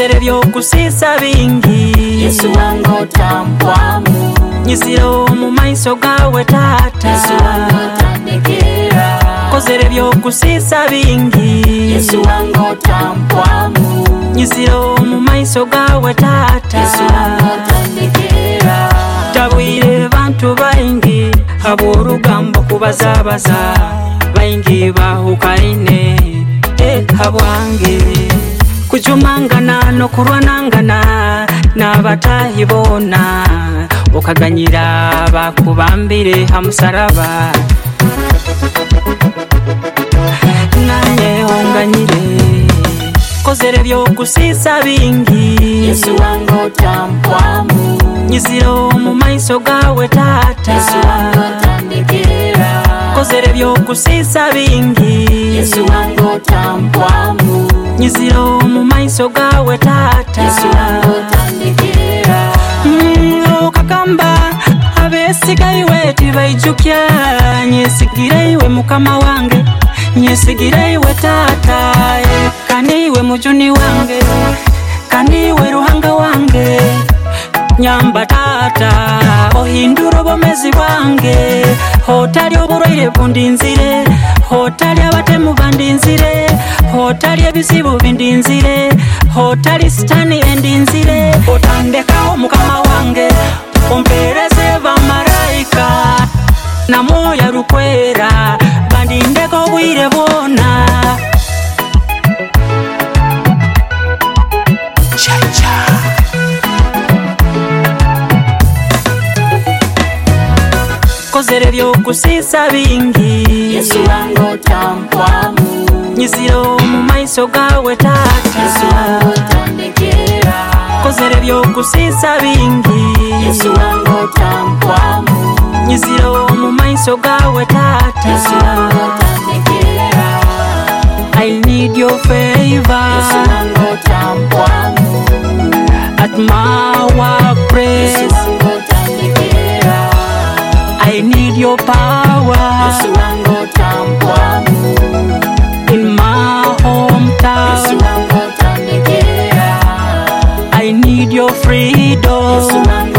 kozere byokusisa bingi Yesu wangu tampwamu nyiziro mu maiso gawe tata Yesu wangu tandikira kozere byokusisa bingi Yesu wangu tampwamu nyiziro mu maiso gawe tata Yesu wangu tandikira tabwire bantu baingi aborugambo kubazabaza baingi bahukaine habwange kujumangana no kurwanangana n'abatahibona okaganyira bakubambire hamusaraba nanye onganyire kozere byokusisa bingi Yesu wangu tampwamu nyiziro mu maiso gawe tata Yesu wangu tandikira kozere byokusisa bingi Yesu wangu tampwamu nyiziro mu maiso gawe tata Yesu wangu tandikira okagamba abesigaiwe tibaijukya nyesigiraiwe mukama wange nyesigiraiwe tata kaniwe mujuni wange kaniwe ruhanga wange nyamba tata ohindura obomezi bwange hotali oburwaire bundinzire hotali abatemu bandinzire hotali ebizibu bindinzire hotali sitani endinzire otandekaho mukama wange ompereze bamaraika na moya rukwera bandindeko obwire bwona kozere byokusisa bingi Yesu wangu tampwamu nyiziro mu maiso gawe tata Yesu wangu tandikira kozere byokusisa bingi Yesu wangu tampwamu nyiziro mu maiso gawe tata Yesu wangu tandikira I need your favor Yesu wangu tampwamu at my workplace Yesu wangu tandikira I need your power Yesu wangu tampwamu in my Yesu hometown wangu tandikira I need your freedom Yesu wangu